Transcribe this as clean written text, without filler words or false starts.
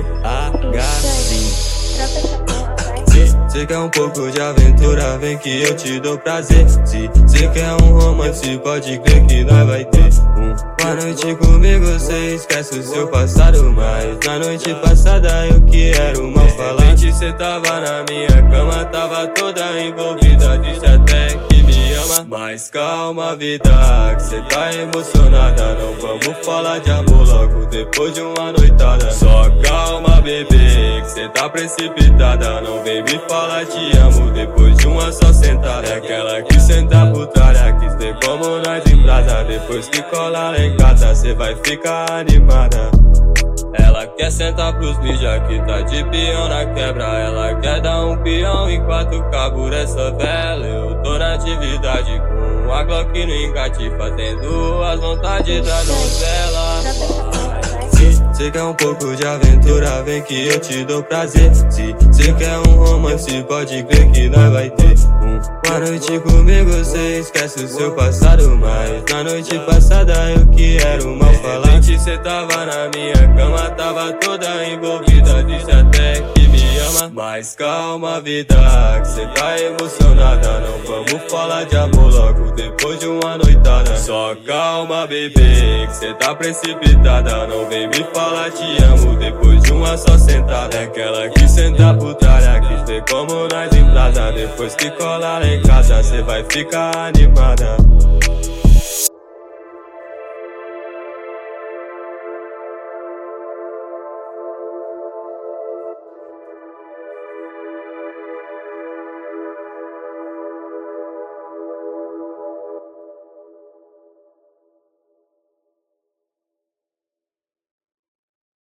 TH sim. Cê quer um pouco de aventura, vem que eu te dou prazer. Se cê quer um romance, pode crer que nós vai ter. Uma noite comigo, cê esquece o seu passado. Mas na noite passada eu que era o mal falado. Cê tava na minha cama, tava toda envolvida, disse até que me ama. Mas calma vida, que cê tá emocionada. Não vamos falar de amor logo depois de uma noitada. Só calma bebê, que cê tá precipitada. Não vem me falar te amo depois de uma só sentada. É aquela que senta putária, quis ter como nós em prata. Depois que cola lá em casa, cê vai ficar animada. Ela quer sentar pros mídia que tá de peão na quebra. Ela quer dar um peão enquanto cabura essa vela. Eu tô na atividade com a Glock no engate, fazendo as vontades da donzela. Cê quer um pouco de aventura, vem que eu te dou prazer. Se cê quer um romance, pode crer que nós vai ter. Uma noite comigo, cê esquece o seu passado. Mas na noite passada eu que era o mal falado. Cê tava na minha cama, tava toda envolvida, disse até que me ama. Mas calma vida, que cê tá emocionada. Não vamos falar de amor logo depois de uma noitada. Só calma bebê, que cê tá precipitada. Não vem me falar te amo depois de uma só sentada. É aquela que senta putária, quis ver como nós em prata. Depois que cola lá em casa, cê vai ficar animada.